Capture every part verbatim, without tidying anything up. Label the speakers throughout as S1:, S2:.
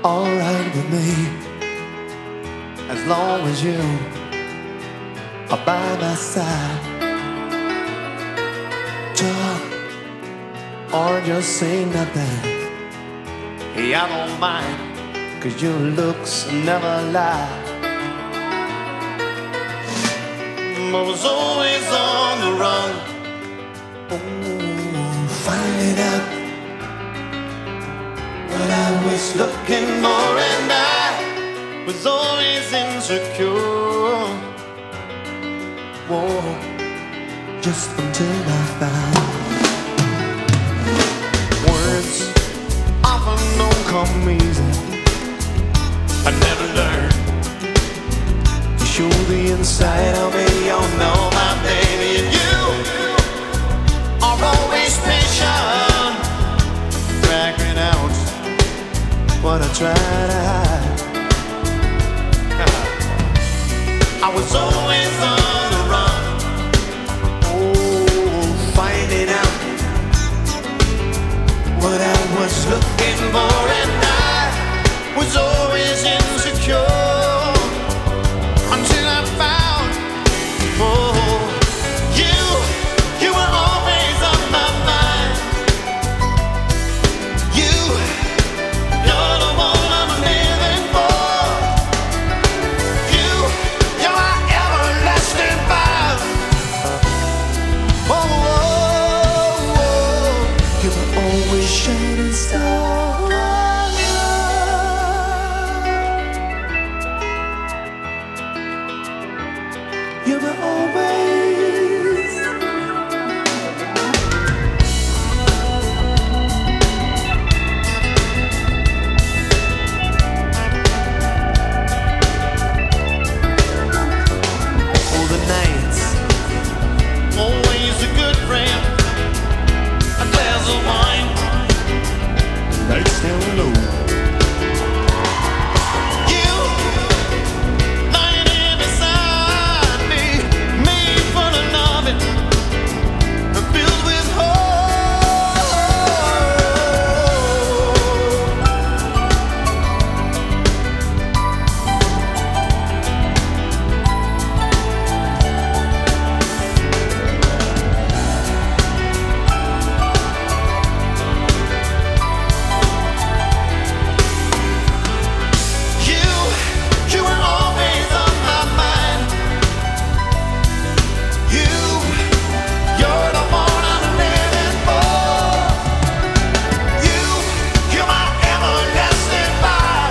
S1: alright with me, as long as you are by my side. Talk or just say nothing. Hey, I don't mind, 'cause your looks never lie. I was always on the run. Oh, finding out what I was looking for, and I was always insecure. Whoa, just until I found words often don't come easy. I never learned to show the inside of me. You know, my baby, and you are always patient, dragging out what I try to hide. I was always on the run. Oh, finding out what I was looking for, and I was always insecure until I found, oh, you, you were always on my mind. You, you're the one I'm living for. You, you're my everlasting fire. Oh, oh, oh, you were always shining star. You were always. Oh, the nights, always a good friend. A glass of wine, lights down low. You lying here beside me, made for the loving, filled with hope. You, you were always on my mind. You, you're the one I'm living for. You, you're my everlasting fire.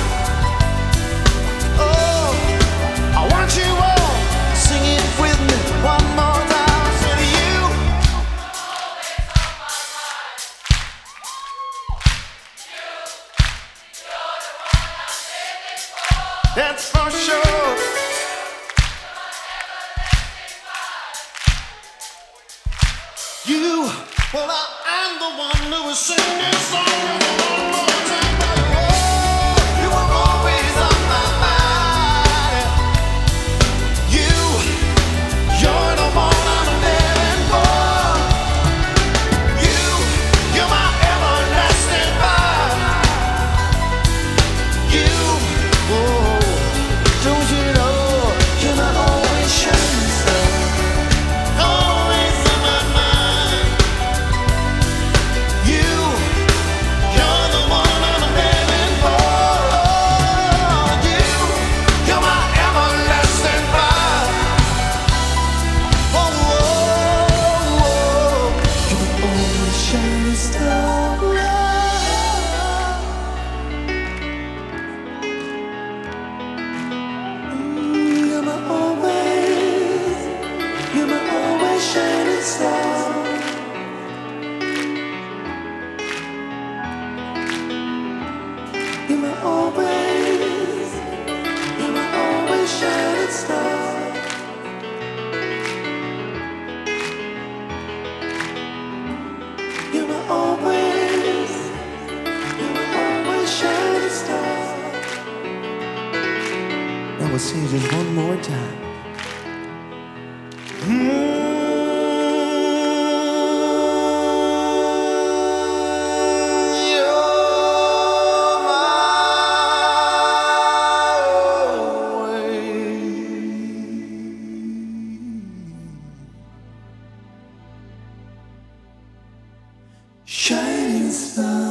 S1: Oh, I want you all singing with me one more time. Say to you, that's for sure. You, well, I am the one who was singing this song one more time. Oh, you were always on my mind. You, you're the one I'm living for. You, you're my everlasting fire. You, oh, don't you know you're my always shining star. Always on my mind. You, you're the one I'm living for. You, you're my everlasting fire. Oh, oh, oh, you're my always shining star. You're my always, you're my always shining star. You're my always, you're my always shining star. You're my always, you're my always shining star. Now we'll sing it just one more time. Mm. Shining star.